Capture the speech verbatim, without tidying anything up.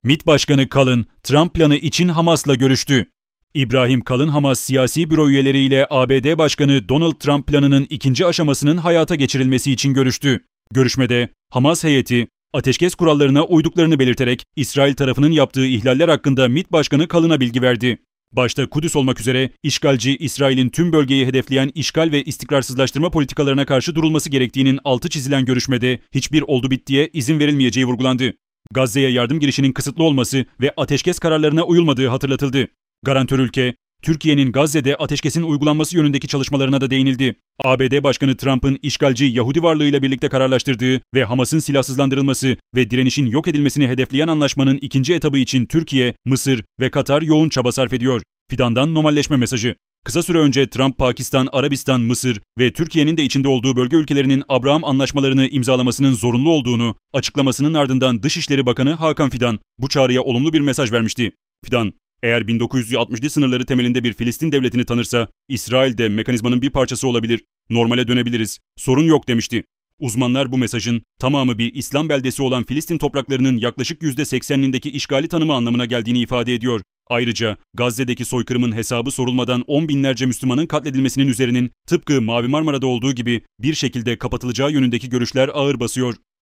MİT Başkanı Kalın, Trump planı için Hamas'la görüştü. İbrahim Kalın, Hamas siyasi büro üyeleriyle A B D Başkanı Donald Trump planının ikinci aşamasının hayata geçirilmesi için görüştü. Görüşmede Hamas heyeti, ateşkes kurallarına uyduklarını belirterek İsrail tarafının yaptığı ihlaller hakkında MİT Başkanı Kalın'a bilgi verdi. Başta Kudüs olmak üzere işgalci İsrail'in tüm bölgeyi hedefleyen işgal ve istikrarsızlaştırma politikalarına karşı durulması gerektiğinin altı çizilen görüşmede hiçbir oldu bittiye izin verilmeyeceği vurgulandı. Gazze'ye yardım girişinin kısıtlı olması ve ateşkes kararlarına uyulmadığı hatırlatıldı. Garantör ülke, Türkiye'nin Gazze'de ateşkesin uygulanması yönündeki çalışmalarına da değinildi. A B D Başkanı Trump'ın işgalci Yahudi varlığıyla birlikte kararlaştırdığı ve Hamas'ın silahsızlandırılması ve direnişin yok edilmesini hedefleyen anlaşmanın ikinci etabı için Türkiye, Mısır ve Katar yoğun çaba sarf ediyor. Fidandan normalleşme mesajı. Kısa süre önce Trump, Pakistan, Arabistan, Mısır ve Türkiye'nin de içinde olduğu bölge ülkelerinin Abraham anlaşmalarını imzalamasının zorunlu olduğunu açıklamasının ardından Dışişleri Bakanı Hakan Fidan bu çağrıya olumlu bir mesaj vermişti. Fidan, eğer bin dokuz yüz altmışlı sınırları temelinde bir Filistin devletini tanırsa, İsrail de mekanizmanın bir parçası olabilir, normale dönebiliriz, sorun yok demişti. Uzmanlar bu mesajın tamamı bir İslam beldesi olan Filistin topraklarının yaklaşık yüzde seksenindeki işgali tanımı anlamına geldiğini ifade ediyor. Ayrıca Gazze'deki soykırımın hesabı sorulmadan on binlerce Müslümanın katledilmesinin üzerinin tıpkı Mavi Marmara'da olduğu gibi bir şekilde kapatılacağı yönündeki görüşler ağır basıyor.